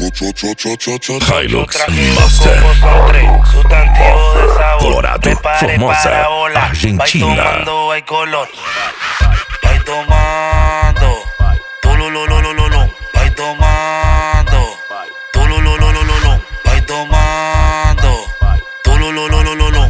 Hilux Master. Sustantivo de sabor. Colorado, Prepare Formosa, para volar. Argentina. Vai tomando, hay color. Vai tomando. Tululululululum. Vai tomando. Tululululululum. Vai tomando. Tululululululum.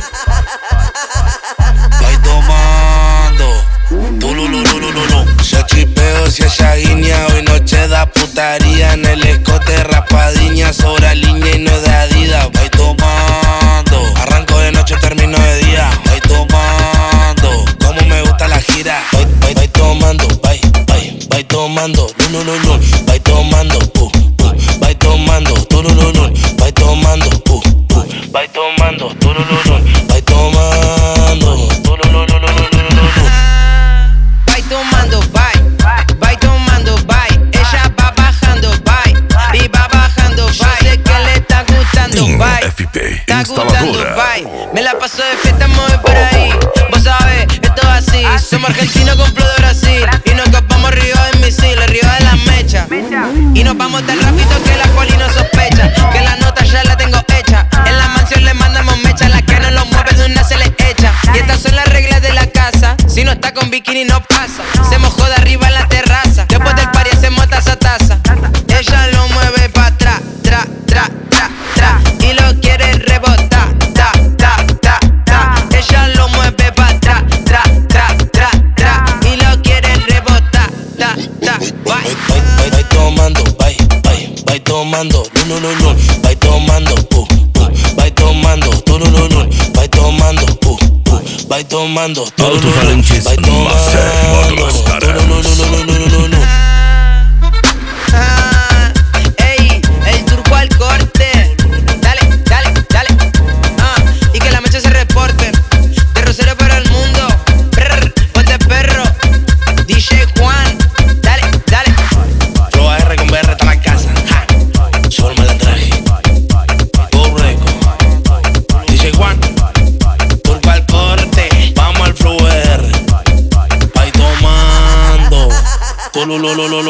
Vai tomando. Tulululululum. Yo chipeo si ella guiña. Hoy noche da putaría. En el escote raspadilla. Sobra línea y no es de Adidas. Vai tomando. Arranco de noche, termino de día. Vai tomando. Como me gusta la gira. Vai tomando. Vai tomando. Lulululum. Vai tomando. Vai tomando. Tulululum. Vai tomando. Vai tomando. Tulululum. Vai tomando. Tulululululululum. Vai tomando, vai tomando, vai. Ella va bajando, vai. Y va bajando, vai. Yo sé que le está gustando, vai. FP Está gustando, Instaladora. vai. Me la paso de fiesta, me voy por ahí. Vos sabés, esto es así. Somos argentinos con flow de Brasil. Y nos escapamos río de misiles, río de la mecha. Y nos vamos tan rápido que la poli no sospecha. Que la nota ya la tengo hecha. En la mansión le mandamos mecha. La que no lo mueve de una se le echa. Y estas son las reglas de la casa. Si no está con bikini no pasa. Se mojó de arriba en la terraza. Después del party hacemos taza a taza. Ella lo mueve pa' atrás, tra, tra, tra, tra. Y lo quiere rebotar, ta, ta, ta, ta. Ella lo mueve pa' atrás, tra, tra, tra, tra. Y lo quiere rebotar, ta, ta, bye. Vai tomando, vai tomando, lulululum, vai tomando, vai tomando, tulululum, vai tomando, vai tomando, Alto-falantes vai Master Módulos tomando, Taras. tulululululululum. Ey, el turco al corte. Dale, dale, dale. Y que la mecha se reporte. De Rosero para el mundo. Brr, ponte perro. DJ Juan. Dale, dale. Flow AR con BR está la casa. Ja. Solo me la traje. Go Reco. DJ Juan. Turco al corte. Vamos al Flow AR. Vai tomando. Tulululululum.